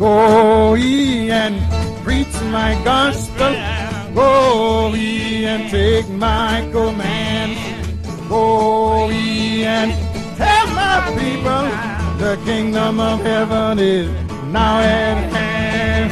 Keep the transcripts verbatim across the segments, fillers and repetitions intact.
Go ye and preach my gospel. Go ye and take my commands. Go ye and tell my people the kingdom of heaven is now at hand.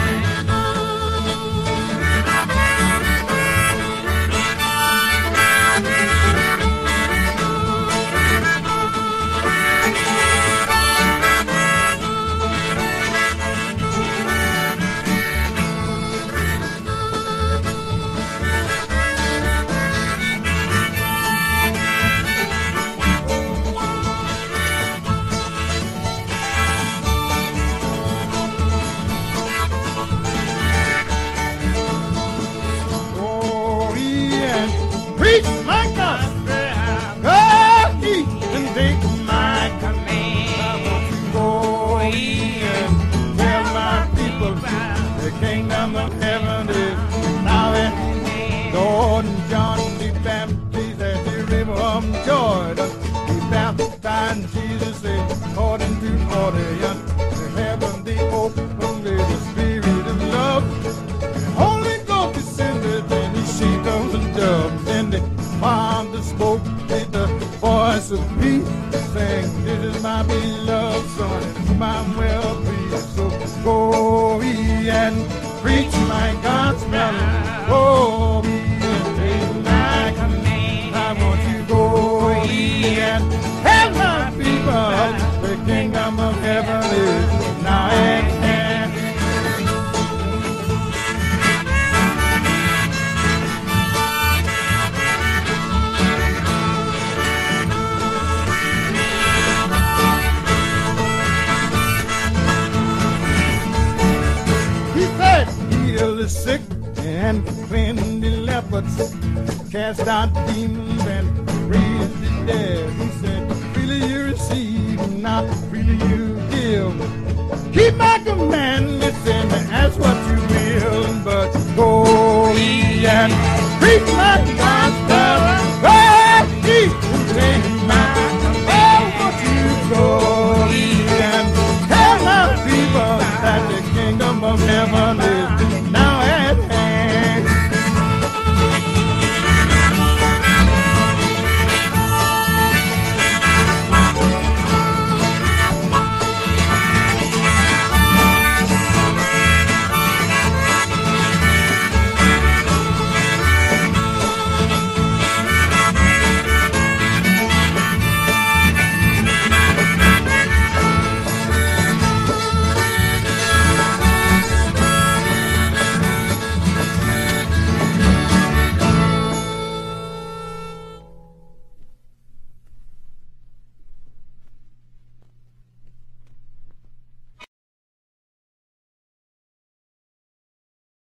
Preach my gospel. Go ye and take my command. Go ye and tell my people the kingdom of heaven is now at hand. Lord John the Baptist at the river of Jordan, he baptized Jesus according to order. The heaven they opened with the spirit of love. The Holy Ghost descended and he shakes and doves. Father spoke with the voice of peace, saying, this is my beloved son, whom I'm well pleased. So go ye and preach my gospel. Go ye and take my command. I want you to go ye and tell my people the kingdom of heaven is now at hand. Heal the sick and cleanse the lepers, cast out demons and raise the dead. He said, freely you receive, not freely you give. Keep my commandments and ask what you will, but go ye and preach my